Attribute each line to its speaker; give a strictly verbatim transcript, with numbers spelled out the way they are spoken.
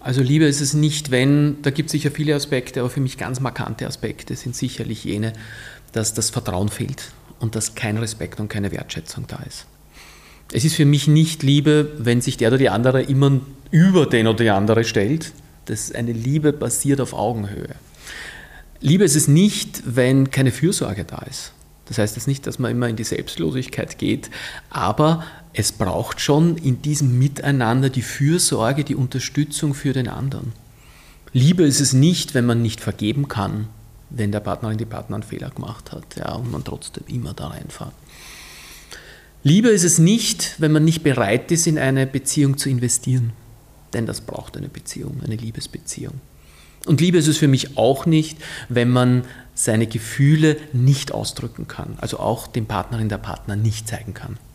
Speaker 1: Also Liebe ist es nicht, wenn, da gibt es sicher viele Aspekte, aber für mich ganz markante Aspekte sind sicherlich jene, dass das Vertrauen fehlt und dass kein Respekt und keine Wertschätzung da ist. Es ist für mich nicht Liebe, wenn sich der oder die andere immer über den oder die andere stellt. Das ist eine Liebe basiert auf Augenhöhe. Liebe ist es nicht, wenn keine Fürsorge da ist. Das heißt jetzt nicht, dass man immer in die Selbstlosigkeit geht, aber es braucht schon in diesem Miteinander die Fürsorge, die Unterstützung für den anderen. Liebe ist es nicht, wenn man nicht vergeben kann, wenn der Partnerin, die Partner einen Fehler gemacht hat, ja, und man trotzdem immer da reinfährt. Liebe ist es nicht, wenn man nicht bereit ist, in eine Beziehung zu investieren, denn das braucht eine Beziehung, eine Liebesbeziehung. Und Liebe ist es für mich auch nicht, wenn man seine Gefühle nicht ausdrücken kann, also auch dem Partnerin, der Partner nicht zeigen kann.